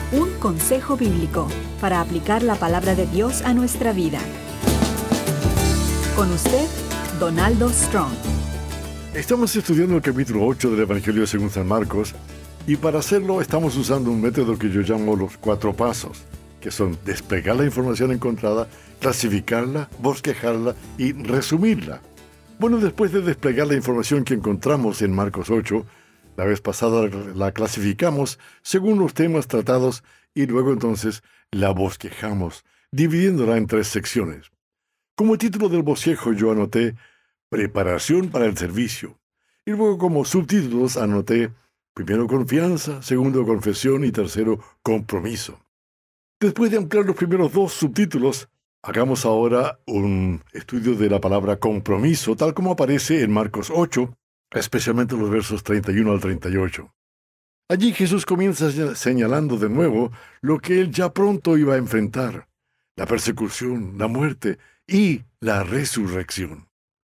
Un consejo bíblico para aplicar la palabra de Dios a nuestra vida. Con usted, Donaldo Strong. Estamos estudiando el capítulo 8 del Evangelio según San Marcos, y para hacerlo estamos usando un método que yo llamo los 4 pasos, que son desplegar la información encontrada, clasificarla, bosquejarla y resumirla. Bueno, después de desplegar la información que encontramos en Marcos 8, la vez pasada la clasificamos según los temas tratados y luego entonces la bosquejamos, dividiéndola en 3 secciones. Como título del bosquejo yo anoté Preparación para el servicio, y luego como subtítulos anoté primero confianza, segundo confesión y tercero compromiso. Después de ampliar los primeros 2 subtítulos, hagamos ahora un estudio de la palabra compromiso, tal como aparece en Marcos 8, especialmente los versos 31 al 38. Allí Jesús comienza señalando de nuevo lo que él ya pronto iba a enfrentar: la persecución, la muerte y la resurrección.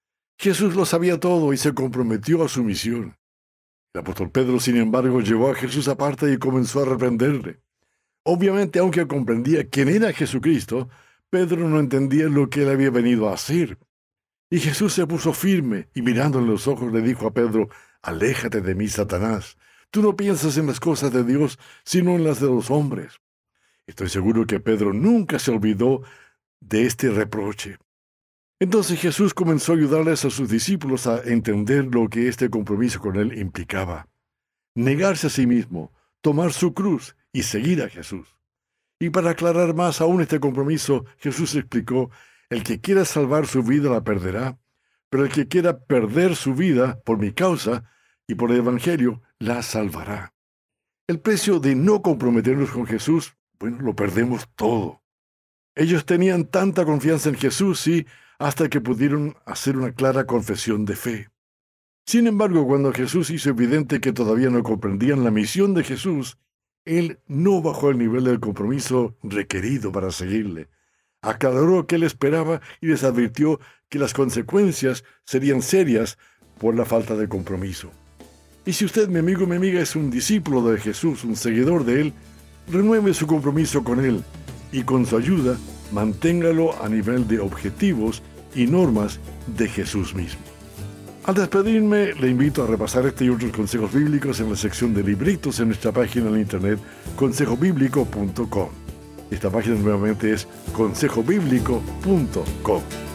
Jesús lo sabía todo y se comprometió a su misión. El apóstol Pedro, sin embargo, llevó a Jesús aparte y comenzó a reprenderle. Obviamente, aunque comprendía quién era Jesucristo, Pedro no entendía lo que él había venido a hacer. Y Jesús se puso firme y mirándole en los ojos le dijo a Pedro: «Aléjate de mí, Satanás. Tú no piensas en las cosas de Dios, sino en las de los hombres». Estoy seguro que Pedro nunca se olvidó de este reproche. Entonces Jesús comenzó a ayudarles a sus discípulos a entender lo que este compromiso con él implicaba: negarse a sí mismo, tomar su cruz y seguir a Jesús. Y para aclarar más aún este compromiso, Jesús explicó: el que quiera salvar su vida la perderá, pero el que quiera perder su vida por mi causa y por el Evangelio la salvará. El precio de no comprometernos con Jesús, bueno, lo perdemos todo. Ellos tenían tanta confianza en Jesús, sí, hasta que pudieron hacer una clara confesión de fe. Sin embargo, cuando Jesús hizo evidente que todavía no comprendían la misión de Jesús, Él no bajó el nivel del compromiso requerido para seguirle. Aclaró que Él esperaba y les advirtió que las consecuencias serían serias por la falta de compromiso. Y si usted, mi amigo o mi amiga, es un discípulo de Jesús, un seguidor de Él, renueve su compromiso con Él y con su ayuda manténgalo a nivel de objetivos y normas de Jesús mismo. Al despedirme, le invito a repasar este y otros consejos bíblicos en la sección de libritos en nuestra página en internet consejobiblico.com. Esta página nuevamente es consejobiblico.com.